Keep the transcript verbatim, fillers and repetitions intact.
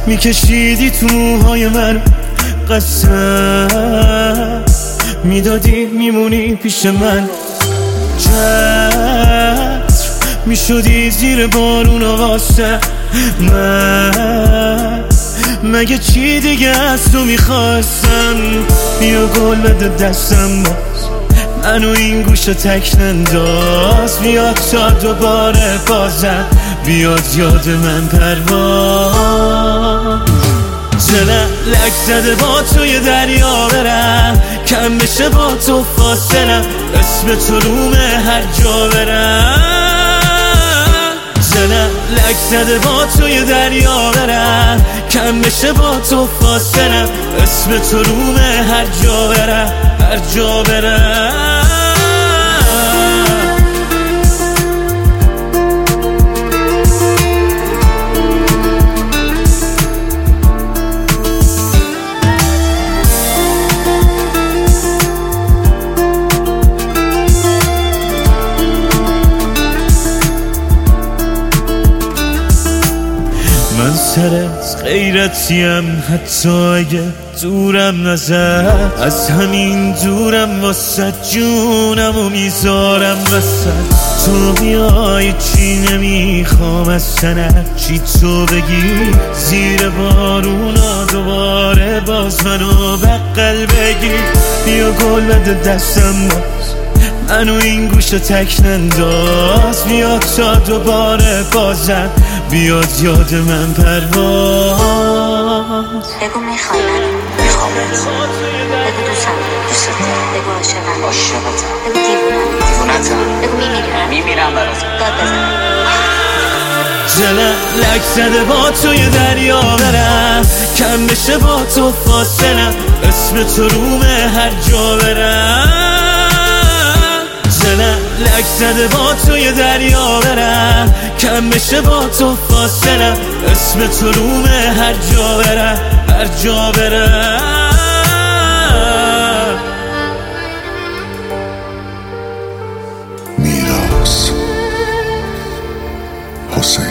میکشیدی تو موهای من، قسم میدادی میمونی پیش من، چتر میشدی زیر بارون واسه من. مگه چی دیگه از تو میخواستم؟ بیا گل بده دستم باز، منو این گوشو تک ننداز. بیاد تا دوباره بازم بیاد یاد من پرواز. دلم لک زده با توی دریا برم، کم بشه با تو فاصلم، اسم تو رومه هر جا برم. دلم لک زده با توی دریا برم، کم بشه با تو فاصلم، اسم تو رومه هر جا برم، هر جا برم. من سرت غیرتیم، حتی اگه دورم نزد، از همین دورم واسه جونم و میذارم وسط. تو بیای چی نمیخوام از سنت، چی تو بگی زیر بارونا دوباره باز منو بغل بگی. بیا گل بده دستم باز، منو این گوشو تک ننداز. بیاد تا دوباره بازم بیاد یاد من پرواز. بگو میخوای منو، میخوام بگو دوستم، دوستت، بگو عاشقم، عاشقتم، بگو دیوونم، دیوونتم، بگو میمیرم، میمیرم برات، داد بزنم. دلم لک زده با توی دریا برم، کم بشه با تو فاصلم، اسم تو رومه هر جا برم. دلم لک زده با توی دریا برم، کم بشه با تو فاصلم، اسم تو رومه هر جا برم، هر جا برم. میراث حسین.